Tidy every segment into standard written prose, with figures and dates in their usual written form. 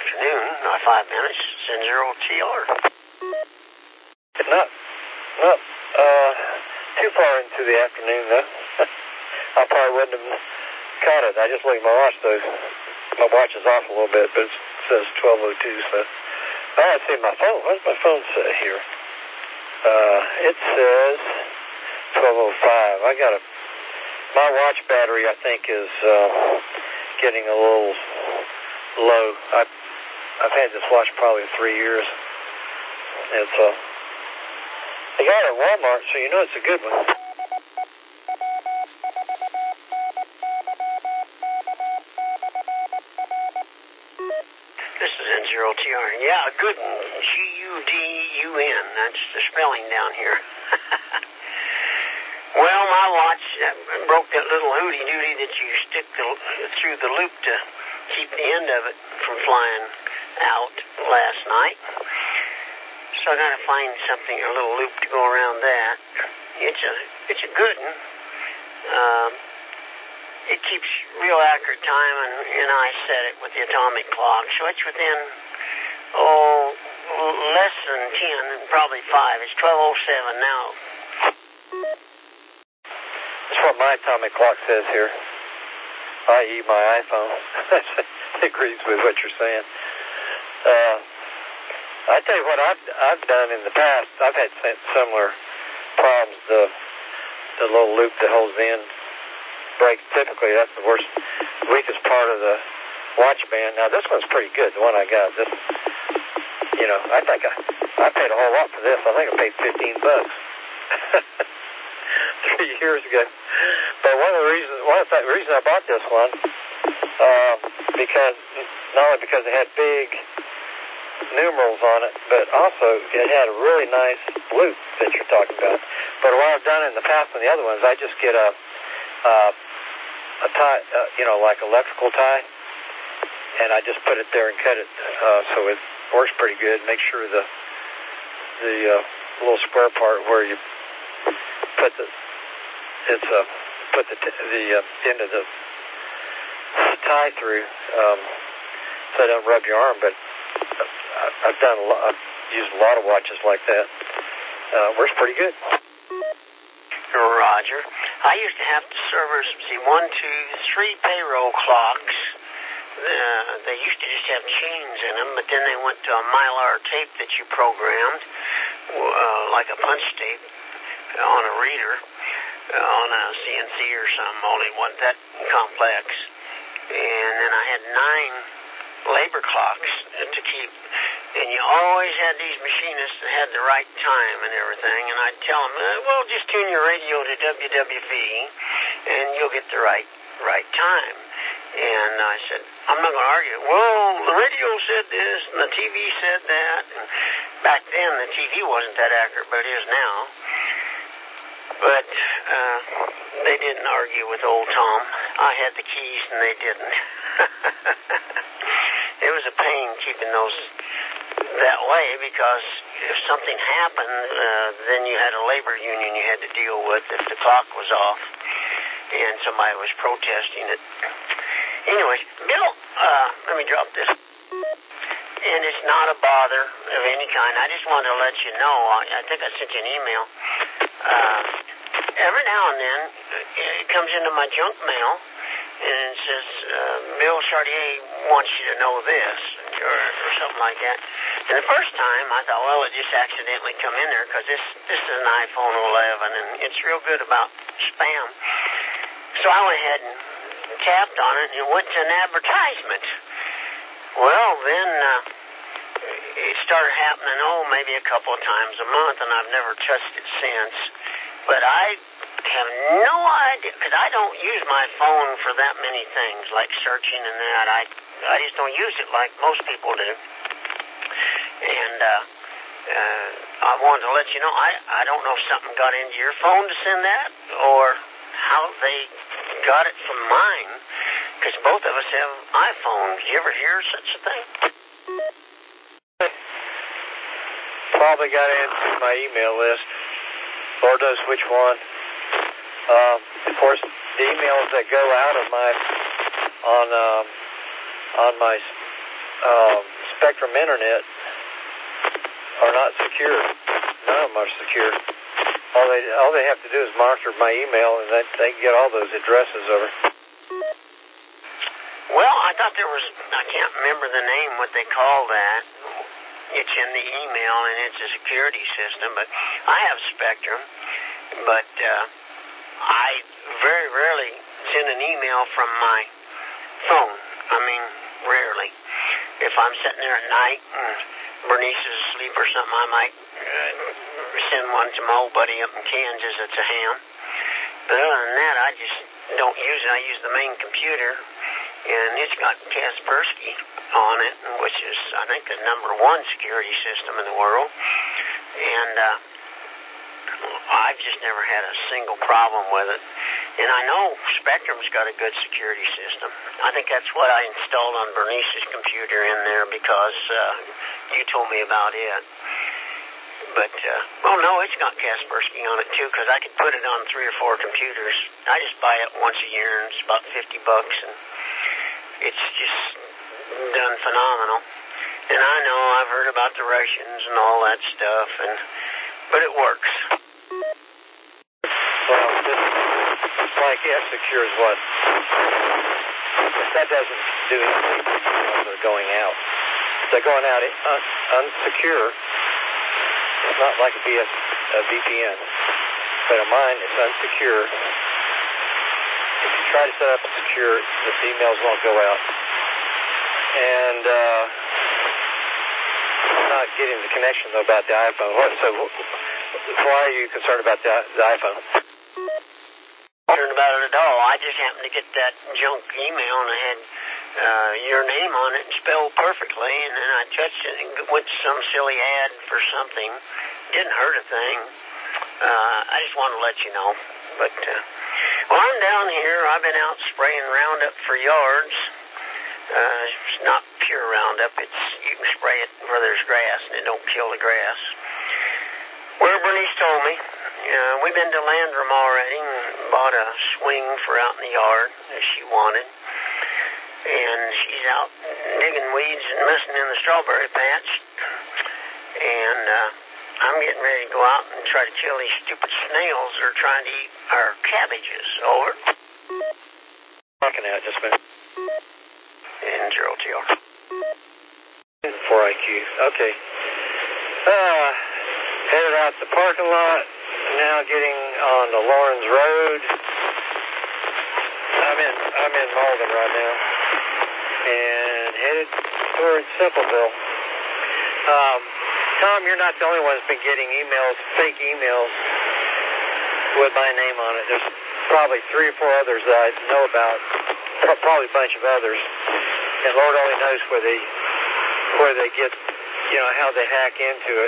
afternoon, 5 minutes, N0TR. Not too far into the afternoon, though. I probably wouldn't have caught it. I just looked at my watch, though. My watch is off a little bit, but it says 12:02, so I see my phone. What does my phone say here? It says 12:05. My watch battery, I think, is getting a little low. I've had this watch probably 3 years. It's they got it at Walmart, so you know it's a good one. This is N0TR. Yeah, Gooden. G-U-D-U-N. That's the spelling down here. Well, my watch broke that little hooty-dooty that you stick through the loop to keep the end of it from flying out last night. So I got to find something, a little loop to go around that. It's a good one. It keeps real accurate time, and I set it with the atomic clock, so it's within less than 10, and probably 5. It's 12:07 now. That's what my atomic clock says here, i.e. my iPhone. It agrees with what you're saying. I tell you what I've done in the past. I've had similar problems. The little loop that holds the end breaks. Typically, that's the weakest part of the watch band. Now this one's pretty good. The one I got. This, I think I paid a whole lot for this. I think I paid $15 3 years ago. But one of the reasons I bought this one, because not only because it had big numerals on it, but also it had a really nice loop that you're talking about. But what I've done in the past on the other ones, I just get a tie, like electrical tie, and I just put it there and cut it, so it works pretty good. Make sure the little square part where you put the end of the tie through, so it don't rub your arm. But I've used a lot of watches like that. Works pretty good. Roger. I used to have to service, 1, 2, 3 payroll clocks. They used to just have chains in them, but then they went to a Mylar tape that you programmed, like a punch tape on a reader, on a CNC or something, only it wasn't that complex. And then I had 9 labor clocks to keep. And you always had these machinists that had the right time and everything, and I'd tell them, well, just tune your radio to WWV, and you'll get the right time. And I said, I'm not going to argue. Well, the radio said this, and the TV said that. And back then, the TV wasn't that accurate, but it is now. But they didn't argue with old Tom. I had the keys, and they didn't. It was a pain keeping those that way, because if something happened, then you had a labor union you had to deal with if the clock was off and somebody was protesting it. Anyways, Bill, let me drop this. And it's not a bother of any kind. I just wanted to let you know, I think I sent you an email. Every now and then, it comes into my junk mail, and it says, Bill Chartier wants you to know this, or something like that. And the first time, I thought, well, it just accidentally come in there, because this is an iPhone 11, and it's real good about spam. So I went ahead and tapped on it, and it went to an advertisement. Well, then it started happening, maybe a couple of times a month, and I've never touched it since. But I have no idea, because I don't use my phone for that many things, like searching and that. I just don't use it like most people do. And I wanted to let you know, I don't know if something got into your phone to send that, or how they got it from mine, because both of us have iPhones. You ever hear such a thing? Probably got into my email list. Lord knows which one. Of course, the emails that go out of my on my Spectrum Internet are not secure. None of them are secure. All they have to do is monitor my email, and they can get all those addresses over. Well, I thought there was, I can't remember the name, what they call that. It's in the email, and it's a security system, but I have Spectrum, but I very rarely send an email from my phone. I mean, rarely. If I'm sitting there at night and Bernice is asleep or something, I might send one to my old buddy up in Kansas. It's a ham. But other than that, I just don't use it. I use the main computer, and it's got Kaspersky on it, which is, I think, the #1 security system in the world. And I've just never had a single problem with it. And I know Spectrum's got a good security system. I think that's what I installed on Bernice's computer in there because you told me about it. But, well, no, it's got Kaspersky on it, too, because I could put it on 3 or 4 computers. I just buy it once a year, and it's about $50, and it's just done phenomenal. And I know I've heard about the Russians and all that stuff, but it works. Well, it's like F-Secure is what? That doesn't do anything when they're going out. They're going out unsecure. It's not like a VPN, but of mine, it's unsecure. If you try to set up a secure, the emails won't go out. And I'm not getting the connection, though, about the iPhone. So why are you concerned about the iPhone? Concerned about it at all. I just happened to get that junk email, and it had your name on it spelled perfectly, and then I touched it and went to some silly ad for something. Didn't hurt a thing. I just wanted to let you know. But, well, I'm down here. I've been out spraying Roundup for yards. It's not pure Roundup. You can spray it where there's grass, and it don't kill the grass. Where Bernice told me, we've been to Landrum already and bought a swing for out in the yard that she wanted. And she's out digging weeds and messing in the strawberry patch. And I'm getting ready to go out and try to kill these stupid snails that are trying to eat our cabbages. Over. Talking out just a minute. And 0TR. 4IQ. Okay. Headed out the parking lot. Now getting on the Lawrence Road. I'm in Malden right now. And headed towards Simpleville. Tom, you're not the only one that's been getting emails, fake emails, with my name on it. There's probably 3 or 4 others that I know about, probably a bunch of others. And Lord only knows where they get, how they hack into it.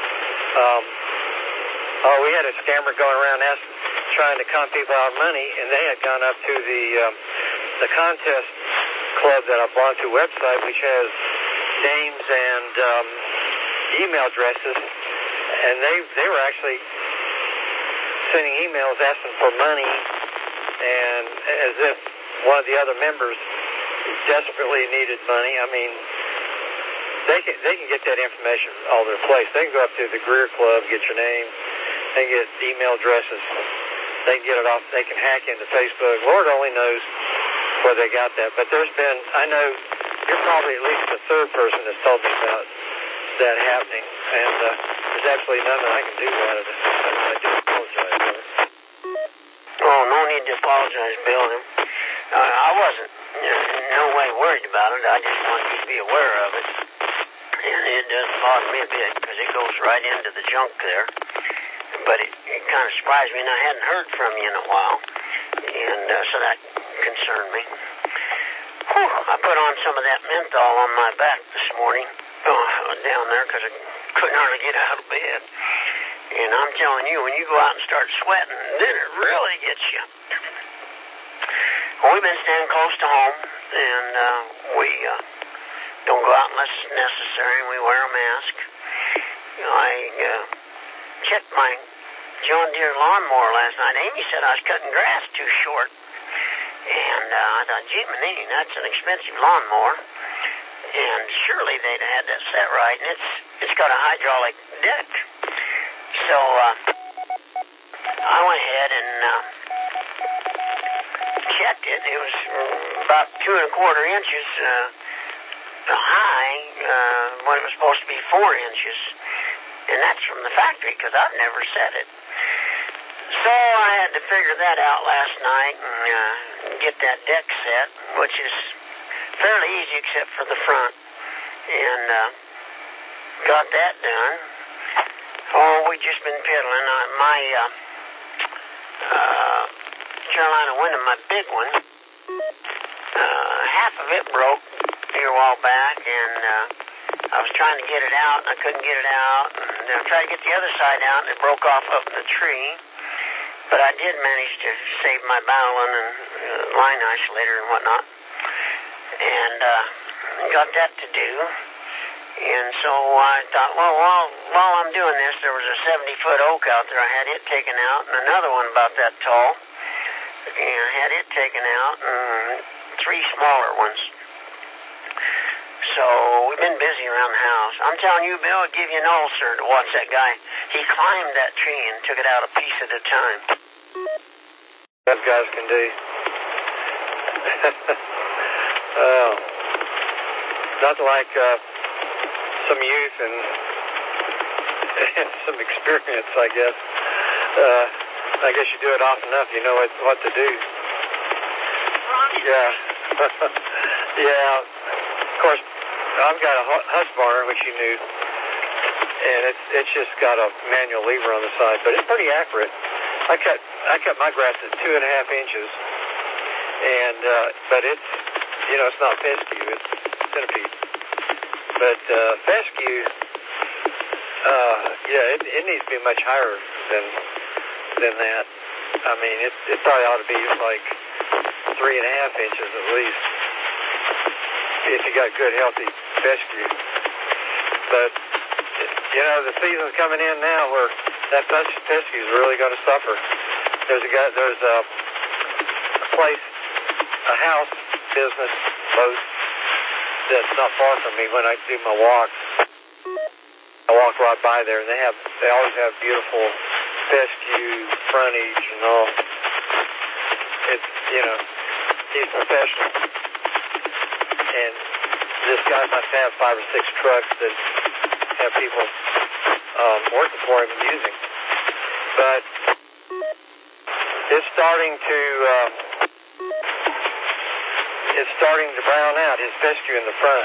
We had a scammer going around trying to con people out money, and they had gone up to the contest club that I belong to website, which has names and email addresses, and they were actually sending emails asking for money, and as if one of the other members desperately needed money. I mean, they can get that information all over the place. They can go up to the Greer Club, get your name, they can get email addresses, they can get it off, they can hack into Facebook. Lord only knows where they got that. But I know you're probably at least the 3rd person that's told me about that happening, and there's absolutely nothing I can do about it. I do apologize for it. Oh, no need to apologize, Bill. I wasn't in no way worried about it. I just wanted you to be aware of it. And it doesn't bother me a bit because it goes right into the junk there. But it kind of surprised me, and I hadn't heard from you in a while. And so that concerned me. Whew, I put on some of that menthol on my back this morning down there because I couldn't hardly get out of bed. And I'm telling you, when you go out and start sweating, then it really gets you. Well, we've been staying close to home, and we don't go out unless it's necessary, and we wear a mask. I checked my John Deere lawnmower last night. Amy said I was cutting grass too short. And I thought, gee, that's an expensive lawnmower. And surely they'd had that set right, and it's got a hydraulic deck. So I went ahead and checked it. It was about 2 1/4 inches high when it was supposed to be 4 inches. And that's from the factory, because I've never set it. So I had to figure that out last night and get that deck set, which is fairly easy except for the front. And got that done. Oh, we just been piddling. My Carolina Wyndham, my big one, half of it broke here a while back, and I was trying to get it out, and I couldn't get it out. And I tried to get the other side out, and it broke off up in the tree. But I did manage to save my balun and line isolator and whatnot. And got that to do. And so I thought, well, while I'm doing this, there was a 70-foot oak out there. I had it taken out, and another one about that tall. And I had it taken out, and 3 smaller ones. So we've been busy around the house. I'm telling you, Bill, it'd give you an ulcer to watch that guy. He climbed that tree and took it out a piece at a time. That guys can do. Nothing like some youth and some experience, I guess. I guess you do it often enough, you know what to do. Yeah. Yeah. Of course, I've got a Husqvarna, which you knew, and it's just got a manual lever on the side, but it's pretty accurate. I cut my grass at 2 1/2 inches, and but it's it's not fescue, it's centipede. But fescue, it needs to be much higher than that. I mean, it probably ought to be like 3 1/2 inches at least, if you got good, healthy fescue. But, the season's coming in now where that fescue is really going to suffer. There's a place, a house business boat that's not far from me when I do my walks. I walk right by there, and they always have beautiful fescue, frontage, and all. It's, he's professional. And this guy must have 5 or 6 trucks that have people working for him and using. But it's starting to brown out, his fescue in the front.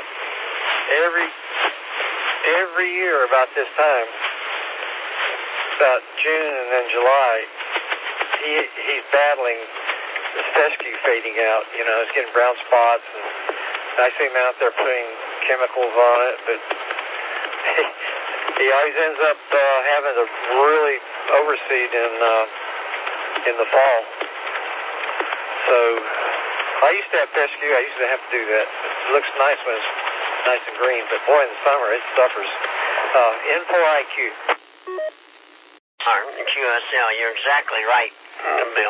Every year about this time, about June and then July, he's battling the fescue fading out. It's getting brown spots, and I see him out there putting chemicals on it, but he always ends up having to really overseed in the fall. So I used to have fescue. I used to have to do that. It looks nice when it's nice and green, but boy, in the summer it suffers. N4IQ. QSL, you're exactly right, Bill.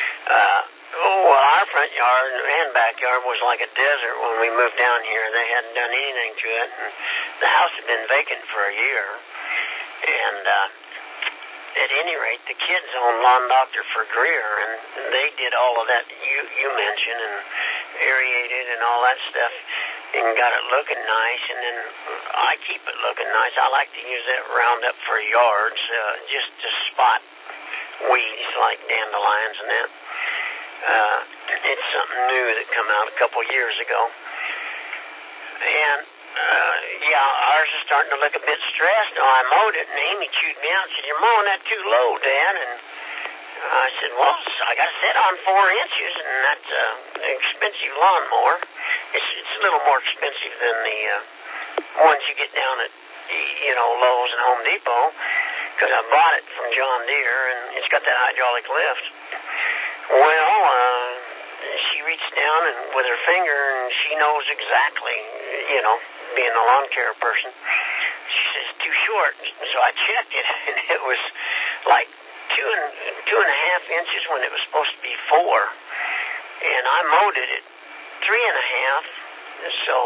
Our front yard and backyard was like a desert when we moved down here. They hadn't done anything to it, and the house had been vacant for a year. And at any rate, the kids own Lawn Doctor for Greer, and they did all of that you mentioned, and aerated and all that stuff, and got it looking nice. And then I keep it looking nice. I like to use that Roundup for yards, just to spot weeds like dandelions and that. It's something new that come out a couple years ago. And, ours is starting to look a bit stressed. I mowed it, and Amy chewed me out and said, "You're mowing that too low, Dad." And I said, "Well, I got to set on 4 inches, and that's an expensive lawnmower. It's a little more expensive than the ones you get down at, Lowe's and Home Depot, because I bought it from John Deere, and it's got that hydraulic lift." Well, she reached down and with her finger, and she knows exactly, being a lawn care person. She says, "Too short." So I checked it, and it was like 2 1/2 inches when it was supposed to be 4. And I mowed it at 3 1/2. So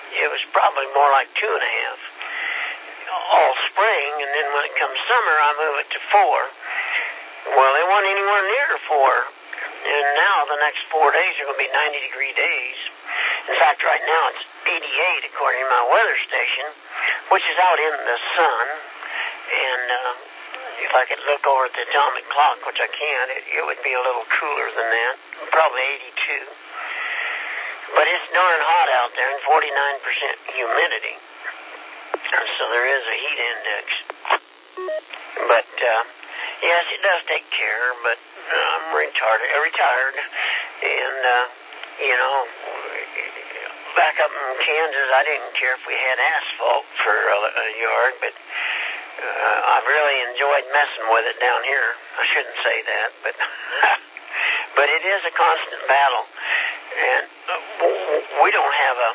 it was probably more like 2.5 all spring, and then when it comes summer, I move it to 4. Well, it wasn't anywhere near 4, and now the next 4 days are going to be 90-degree days. In fact, right now it's 88 according to my weather station, which is out in the sun, and if I could look over at the atomic clock, which I can't, it would be a little cooler than that, probably 82. But it's darn hot out there and 49% humidity. So there is a heat index. But, yes, it does take care, but I'm retired. And, you know, back up in Kansas, I didn't care if we had asphalt for a yard, but I've really enjoyed messing with it down here. I shouldn't say that, but but it is a constant battle. And we don't have a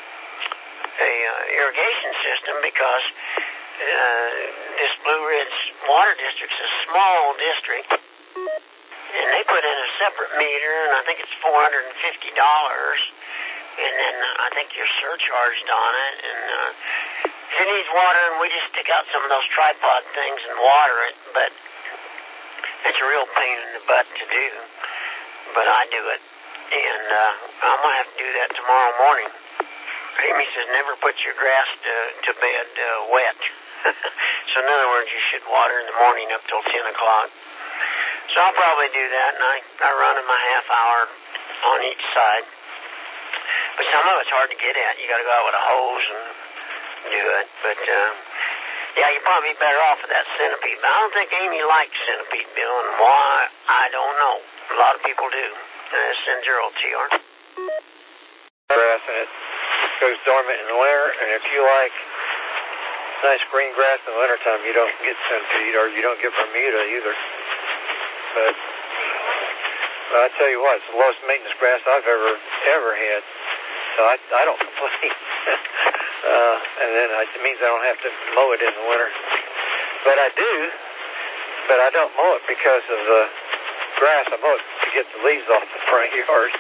irrigation system because this Blue Ridge Water District's a small district, and they put in a separate meter, and I think it's $450, and then I think you're surcharged on it, and if it needs water, and we just stick out some of those tripod things and water it, but it's a real pain in the butt to do, but I do it, and I'm going to have to do that tomorrow morning. Amy says never put your grass to bed wet. So in other words, you should water in the morning up till 10 o'clock. So I'll probably do that, and I run in my half hour on each side. But some of it's hard to get at. You got to go out with a hose and do it. But yeah, you'd probably be better off with that centipede. But I don't think Amy likes centipede, Bill, and why, I don't know. A lot of people do. Send your old TR. Grass, and it goes dormant in the winter, and if you like nice green grass in the wintertime, you don't get centipede, or you don't get Bermuda either. But I tell you what, it's the lowest maintenance grass I've ever had, so I don't complain. And then it means I don't have to mow it in the winter. But I do, but I don't mow it because of the grass. I mow it to get the leaves off the front yard.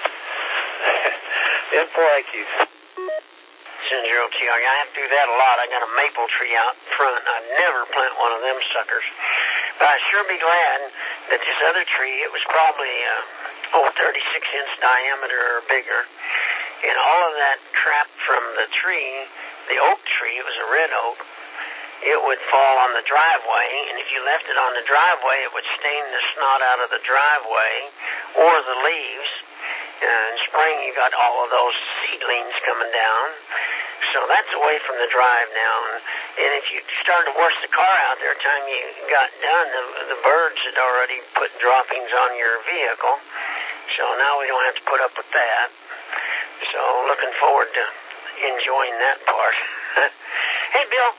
F4IQ. Zero TR. I have to do that a lot. I got a maple tree out front. I'd never plant one of them suckers. But I'd sure be glad that this other tree, it was probably 36-inch diameter or bigger. And all of that crap from the tree, the oak tree, it was a red oak, it would fall on the driveway. And if you left it on the driveway, it would stain the snot out of the driveway or the leaves. In spring, you got all of those seedlings coming down. So that's away from the drive now. And if you started to wash the car out there, time you got done, the birds had already put droppings on your vehicle. So now we don't have to put up with that. So looking forward to enjoying that part. Hey, Bill,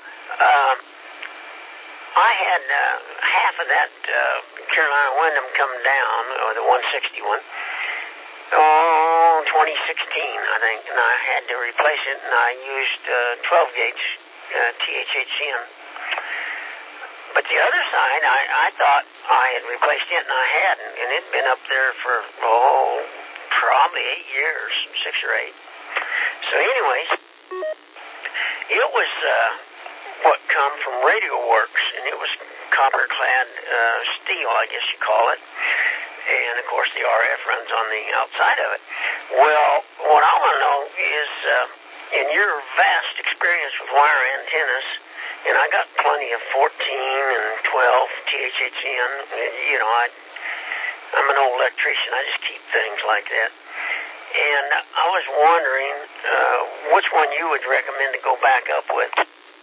I had half of that Carolina Wyndham come down, or the 161. 2016, I think, and I had to replace it, and I used 12-gauge THHN. But the other side, I thought I had replaced it, and I hadn't, and it'd been up there for, probably 8 years, 6 or 8. So anyways, it was what come from Radio Works, and it was copper-clad steel, I guess you call it. And, of course, the RF runs on the outside of it. Well, what I want to know is, in your vast experience with wire antennas, and I got plenty of 14 and 12 THHN, you know, I'm an old electrician. I just keep things like that. And I was wondering which one you would recommend to go back up with.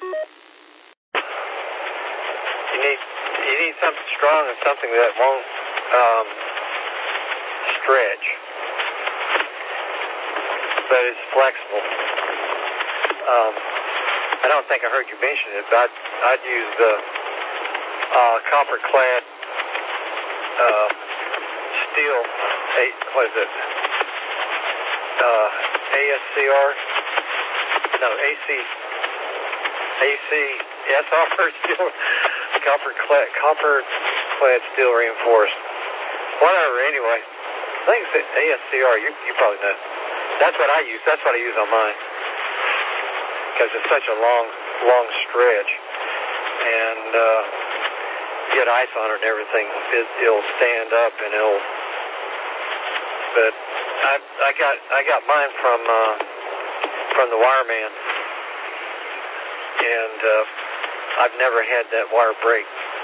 You need something strong and something that won't stretch, but it's flexible. I don't think I heard you mention it, but I'd use the copper-clad steel. What is it? ASCR? No, ACSR steel. Copper-clad steel reinforced. Whatever, anyway. I think it's ASCR. You probably know. That's what I use. That's what I use on mine. because it's such a long stretch, and get ice on it and everything, it'll stand up and it'll. But I got mine from the wireman, and I've never had that wire break.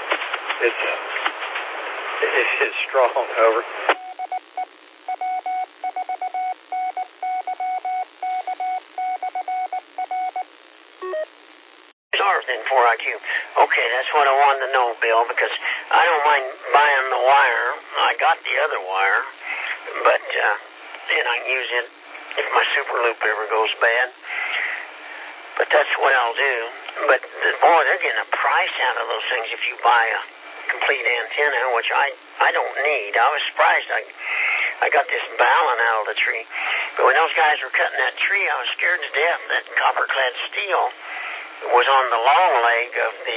It's strong. Over. Than 4IQ. Okay, that's what I wanted to know, Bill, because I don't mind buying the wire. I got the other wire, but then I can use it if my super loop ever goes bad. But that's what I'll do. But boy, they're getting a price out of those things if you buy a complete antenna, which I don't need. I was surprised I got this balun out of the tree. But when those guys were cutting that tree, I was scared to death. That copper-clad steel was on the long leg of the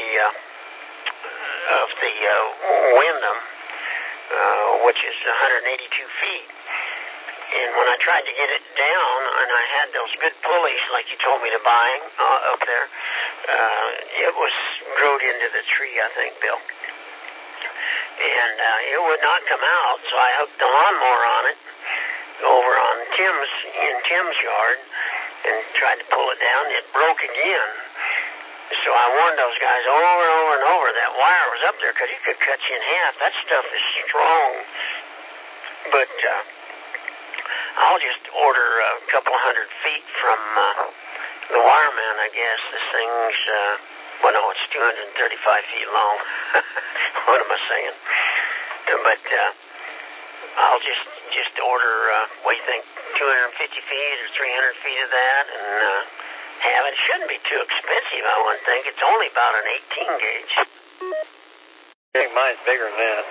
Wyndham, which is 182 feet. And when I tried to get it down, and I had those good pulleys like you told me to buy up there, it was growed into the tree, I think, Bill. And it would not come out, so I hooked the lawnmower on it over on Tim's yard and tried to pull it down. It broke again. So I warned those guys over and over and over that wire was up there because it could cut you in half. That stuff is strong. But I'll just order a couple hundred feet from the wireman, I guess. This thing's, well, no, it's 235 feet long. What am I saying? But I'll just order, what do you think, 250 feet or 300 feet of that, and have it. It shouldn't be too expensive, I wouldn't think. It's only about an 18 gauge. I think mine's bigger than that.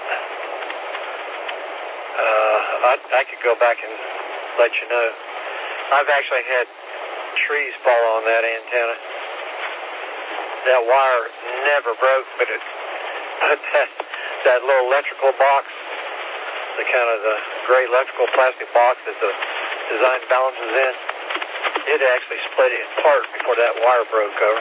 I could go back and let you know. I've actually had trees fall on that antenna. That wire never broke, but that little electrical box, the kind of the gray electrical plastic box that the design balances in, it actually split it apart before that wire broke over.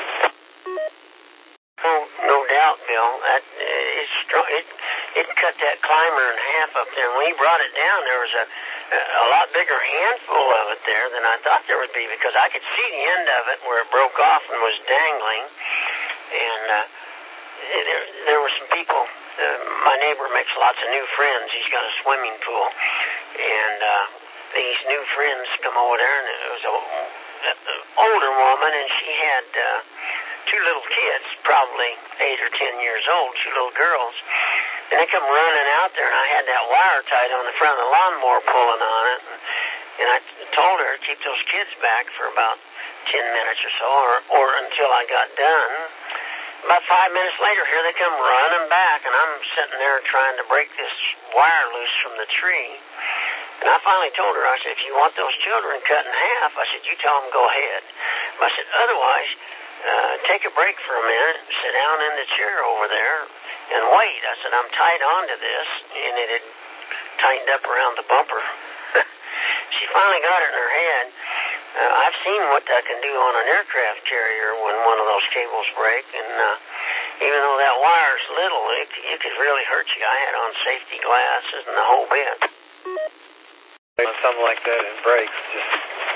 No doubt, Bill. That it's strong. It cut that climber in half up there. And when he brought it down, there was a lot bigger handful of it there than I thought there would be, because I could see the end of it where it broke off and was dangling. And there were some people. My neighbor makes lots of new friends. He's got a swimming pool, and these new friends come over there, and it was an older woman, and she had two little kids, probably 8 or 10 years old, two little girls. And they come running out there, and I had that wire tied on the front of the lawnmower pulling on it. And I told her to keep those kids back for about 10 minutes or so, or until I got done. About 5 minutes later, here they come running back, and I'm sitting there trying to break this wire loose from the tree. And I finally told her, I said, if you want those children cut in half, I said, you tell them go ahead. I said, otherwise, take a break for a minute, sit down in the chair over there, and wait. I said, I'm tied onto this, and it had tightened up around the bumper. She finally got it in her head. I've seen what that can do on an aircraft carrier when one of those cables break, and even though that wire's little, it could really hurt you. I had on safety glasses and the whole bit. Something like that and breaks, just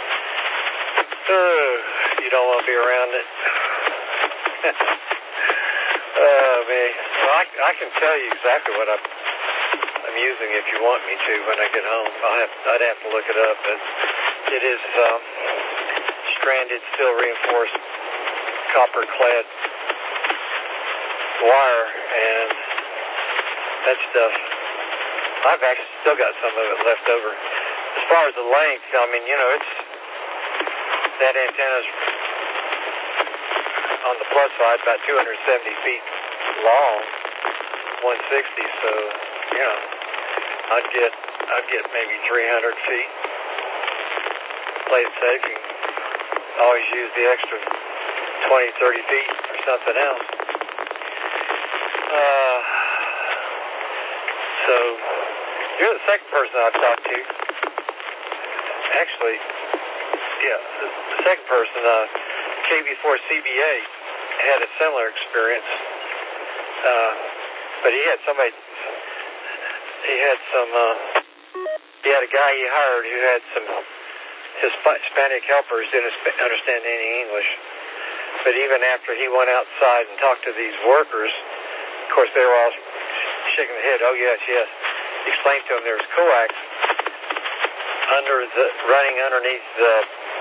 you don't want to be around it. Oh man, well, I can tell you exactly what I'm using if you want me to when I get home. I'd have to look it up, but it is stranded, steel reinforced, copper-clad wire, and that stuff. I've actually still got some of it left over. As far as the length, I mean, you know, that antenna's on the plus side about 270 feet long, 160. So, you know, I'd get maybe 300 feet. Play it safe. You can always use the extra 20, 30 feet or something else. So you're the second person I've talked to. Actually, yeah, the second person KB4CBA had a similar experience, but he had somebody. He had a guy he hired who had some Hispanic helpers, didn't understand any English. But even after he went outside and talked to these workers, of course they were all shaking their head. Oh yes, yes. He explained to them there was coax running underneath the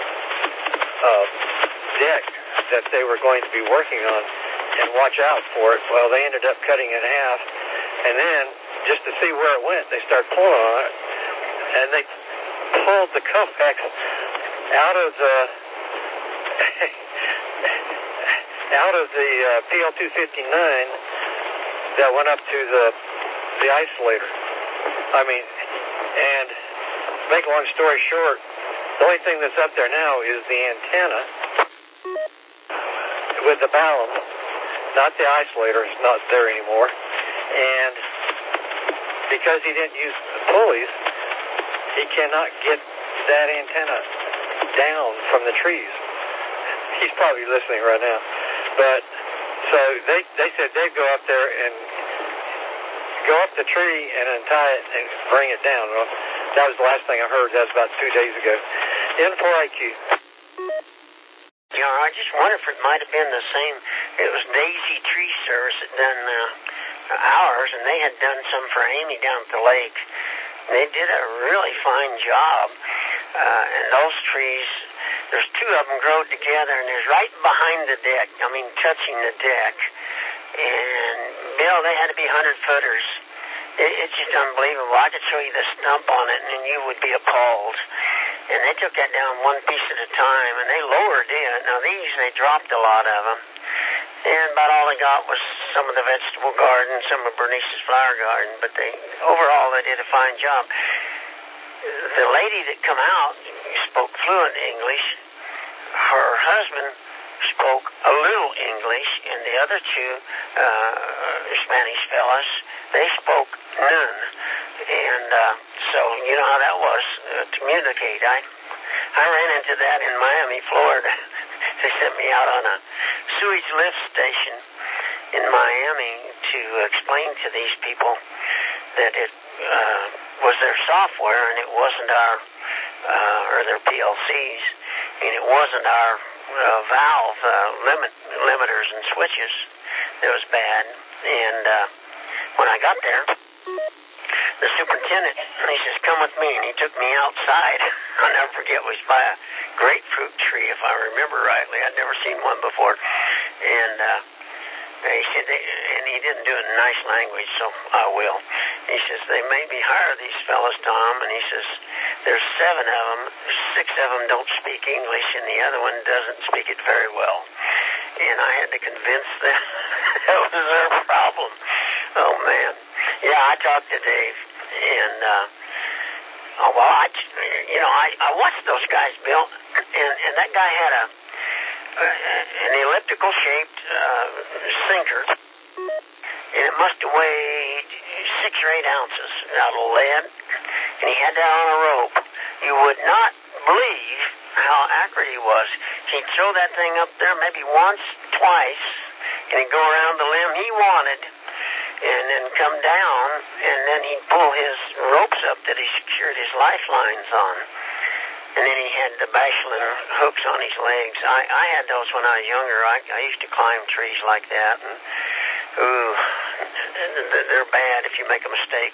deck that they were going to be working on, and watch out for it. Well, they ended up cutting it in half, and then just to see where it went, they started pulling on it, and they pulled the coax out of the PL259 that went up to the isolator. I mean, and to make a long story short, the only thing that's up there now is the antenna with the balun, not the isolator. It's not there anymore. And because he didn't use the pulleys, he cannot get that antenna down from the trees. He's probably listening right now. But so they said they'd go up there and go up the tree and untie it and bring it down. Well, that was the last thing I heard. That was about 2 days ago. N4IQ. You know, I just wonder if it might have been the same. It was Daisy Tree Service that done ours, and they had done some for Amy down at the lake. They did a really fine job. And those trees, there's two of them growed together, and there's right behind the deck, I mean, touching the deck. And, Bill, they had to be 100-footers. It's just unbelievable. I could show you the stump on it, and you would be appalled. And they took that down one piece at a time, and they lowered it. Now, these, they dropped a lot of them. And about all they got was some of the vegetable garden, some of Bernice's flower garden. But overall, they did a fine job. The lady that come out spoke fluent English. Her husband spoke a little English, and the other two Spanish fellas, they spoke none. And so you know how that was to communicate. I ran into that in Miami, Florida. They sent me out on a sewage lift station in Miami to explain to these people that it was their software and it wasn't our, or their PLCs, and it wasn't our valve limiters and switches that was bad. And when I got there, the superintendent, he says, come with me, and he took me outside. I'll never forget, it was by a grapefruit tree, if I remember rightly. I'd never seen one before. And he said, and he didn't do it in nice language, so I will. He says, they made me hire these fellas, Tom, and he says, there's 7 of them, 6 of them don't speak English, and the other one doesn't speak it very well. And I had to convince them that was their problem. Oh, man. Yeah, I talked to Dave, and, I watched those guys, Bill, and that guy had an elliptical-shaped sinker, and it must have weighed 6 or 8 ounces out of lead, and he had that on a rope. You would not believe how accurate he was. He'd throw that thing up there maybe once, twice, and he'd go around the limb he wanted, and then come down, and then he'd pull his ropes up that he secured his lifelines on. And then he had the Bachelin hooks on his legs. I had those when I was younger. I used to climb trees like that, and ooh, they're bad if you make a mistake.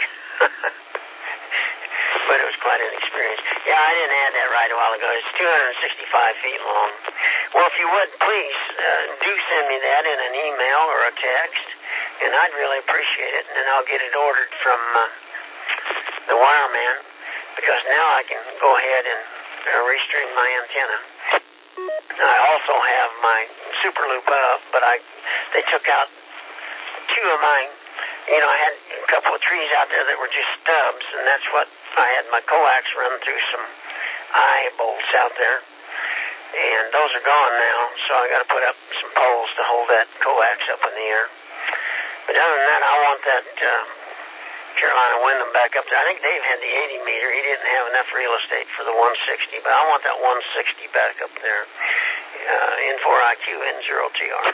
But it was quite an experience. Yeah, I didn't add that right a while ago. It's 265 feet long. Well, if you would, please do send me that in an email or a text, and I'd really appreciate it, and then I'll get it ordered from the wireman, because now I can go ahead and restring my antenna. I also have my super loop up, but they took out 2 of mine. You know, I had a couple of trees out there that were just stubs, and that's what I had my coax run through some eye bolts out there. And those are gone now, so I got to put up some poles to hold that coax up in the air. But other than that, I want that Carolina Wyndham back up there. I think Dave had the 80 meter. He didn't have enough real estate for the 160, but I want that 160 back up there. N4IQ, N0TR.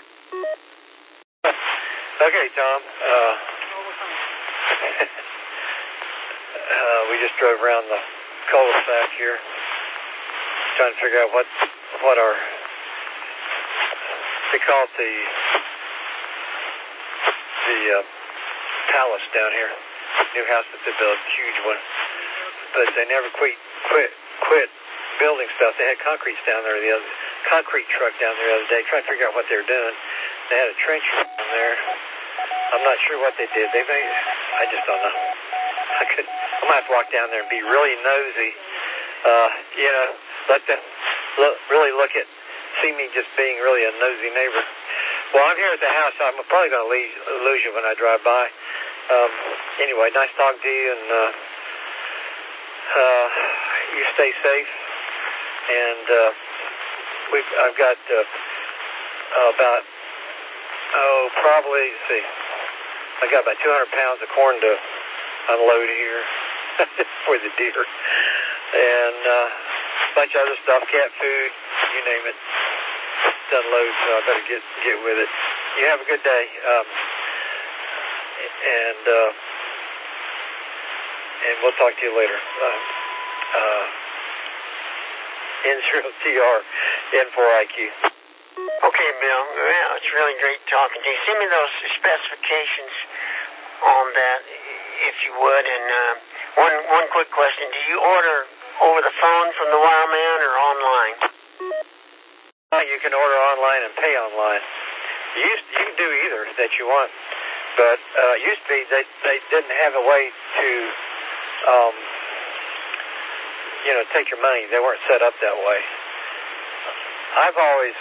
Okay, Tom. We just drove around the cul-de-sac here, trying to figure out what our, they call it the palace down here, new house that they built, huge one, but they never quit building stuff. They had concrete truck down there the other day, trying to figure out what they were doing. They had a trench down there. I'm not sure what they did. I just don't know. I might have to walk down there and be really nosy. Let them see me just being really a nosy neighbor. Well, I'm here at the house. I'm probably going to lose you when I drive by. Anyway, nice talking to you, and you stay safe. And I've got about, let's see, I got about 200 pounds of corn to unload here for the deer, and a bunch of other stuff, cat food, you name it, to unload. So I better get with it. You have a good day, and we'll talk to you later. N0TR, N4IQ. Okay, Bill. Well, it's really great talking to you. Send me those specifications on that, if you would. And one quick question: do you order over the phone from the wireman or online? You can order online and pay online. You can do either that you want, but used to be they didn't have a way to take your money. They weren't set up that way. I've always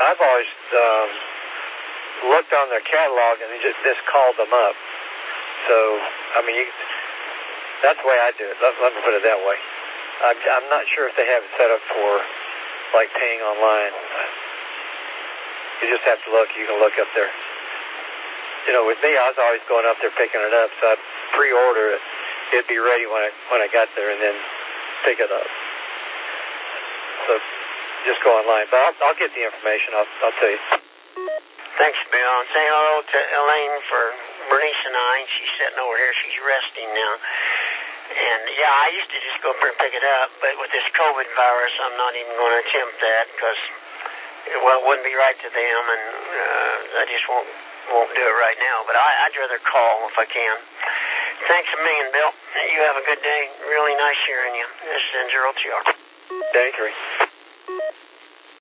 looked on their catalog and just called them up. So, I mean, that's the way I do it. Let me put it that way. I'm not sure if they have it set up for, like, paying online. You just have to look. You can look up there. With me, I was always going up there picking it up, so I'd pre-order it. It'd be ready when I got there, and then pick it up. So just go online. But I'll get the information. I'll tell you. Thanks, Bill. And say hello to Elaine for Bernice and I. She's sitting over here. She's resting now. And, yeah, I used to just go up there and pick it up. But with this COVID virus, I'm not even going to attempt that because, it wouldn't be right to them. And I just won't do it right now. But I'd rather call if I can. Thanks a million, Bill. You have a good day. Really nice hearing you. This is N0TR. Day 3.